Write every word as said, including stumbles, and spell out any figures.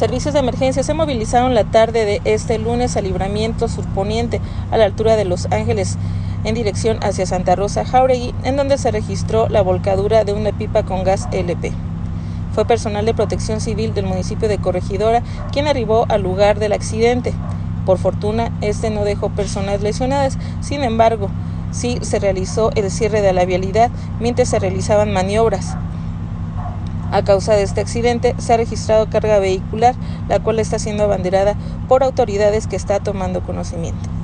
Servicios de emergencia se movilizaron la tarde de este lunes al libramiento surponiente a la altura de Los Ángeles en dirección hacia Santa Rosa Jáuregui, en donde se registró la volcadura de una pipa con gas L P. Fue personal de Protección Civil del municipio de Corregidora quien arribó al lugar del accidente. Por fortuna, este no dejó personas lesionadas. Sin embargo, sí se realizó el cierre de la vialidad mientras se realizaban maniobras. A causa de este accidente, se ha registrado carga vehicular, la cual está siendo abanderada por autoridades que está tomando conocimiento.